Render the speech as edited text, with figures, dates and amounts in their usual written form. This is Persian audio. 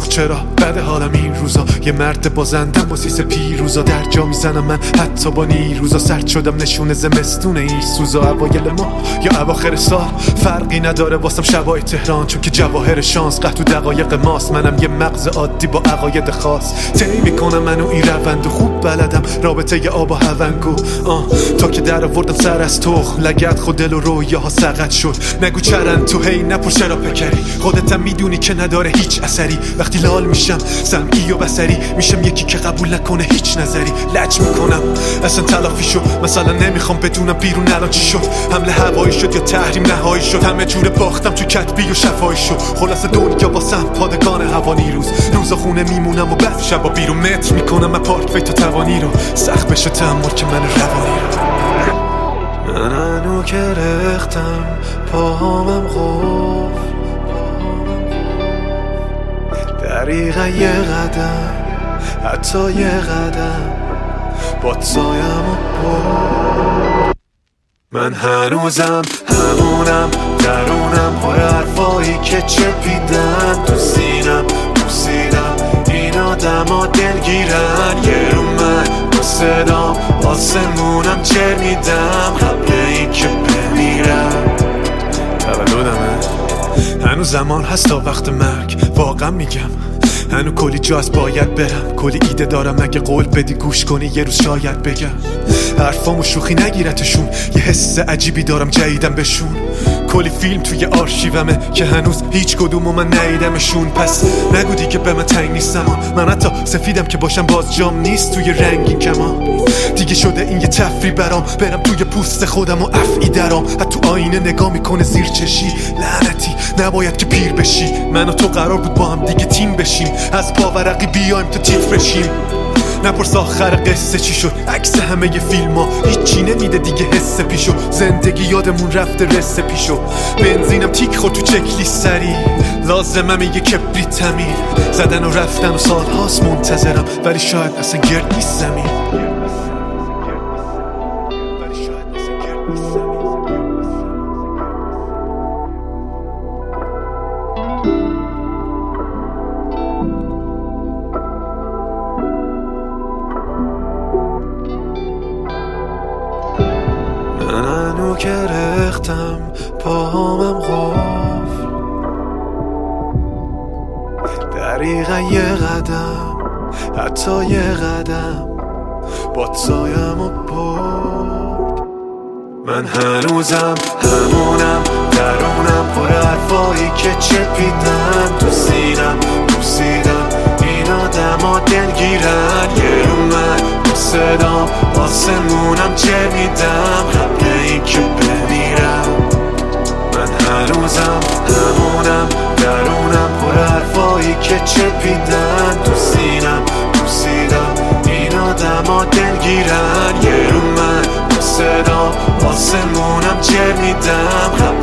دروغ چرا بده حالم این روزا، یه مرد بازندم با سیس پیروزا، در جا میزنم من حتی با نیروزا، سرد شدم نشونه زمستون این سوزا، اوایل ما یا اواخر سال فرقی نداره واسم شبای تهران، چون که جواهر شانس قحط و دقایق ماست، منم یه مغز عادی با عقاید خاص، طی میکنم منو این روند و خوب بلدم رابطه آب و هونگو، تا که در آوردم سر از تخم لگد خود دل و رویاها سقط شد، نگو چرن تو هی نپور چرا پکری، خودتم میدونی که نداره هیچ اثری، وقتی لال میشم سمعی و بصری میشم یکی که قبول نکنه هیچ نظری، لج میکنم اصلا تلافی شد، مثلا نمیخوام بدونم بیرون الان چی شد، حمله هوایی شد یا تحریم نهایی شد، همه جوره باختم تو کتبی و شفایی شد، خلاص دنیا واسم پادگان هوا نیروز، روزا خونه میمونم و بعد شبا بیرون متر میکنم من پارک وی تا توانی رو، سخت بشه تحمل که من روانی رو، من هنو که رختم پاهامم قفل، دقیقا یه قدم حتی یه قدم باد سایم و بود، من هنوزم همونم درونم پر حرفایی که چپیدن تو سینم بوسیدم، این آدم ها دلگیرن یه رو من با صدام آسمونم چه میدم قبل این که بمیرم، تولدمه هنوز زمان هست تا وقت مرگ، واقعا میگم هنو کلی جاست باید برم، کلی ایده دارم اگه قول بدی گوش کنی یه روز شاید بگم، حرفامو شوخی نگیرتشون یه حس عجیبی دارم جدیدم بهشون، کلی فیلم توی آرشیومه که هنوز هیچ کدومو من ندیدمشون، پس نگو دیگه به من تنگ نیستم، من حتی سفیدم که باشم باز جام نیست توی رنگین کمان، دیگه شده این یه تفریح برام برم توی پوست خودم و افعی درام، حتی آینه نگاه میکنه زیر چشی، لعنتی نباید که پیر بشی، من و تو قرار بود با هم دیگه تیم بشیم، از پاورقی بیایم تا تیتر بشیم، نپرس آخر قصه چی شد، عکس همه ی فیلم ها هیچی نمیده دیگه حس پیشو، زندگی یادمون رفته رسه پیشو، بنزینم تیک خورد تو چکلی سری، لازمم یه کبریت تمیل، زدن و رفتن و سال هاست منتظرم ولی شاید اصلا گرد نیست زمین، من هنو که رختم پاهامم قفل، دقیقا یه قدم حتی یه قدم باد سایم و برد، من هنوزم همونم درونم پر حرفایی که چپیدن تو سینم بوسیدم، این آدم ها دلگیرن یه رو من با صدام آسمونم چه میدم قبل این که بمیرم، من هنوزم همونم درونم پر حرفایی که چپیدن تو سینم بوسیدم، این آدم ها دلگیرن یه رو من با صدام آسمونم چه میدم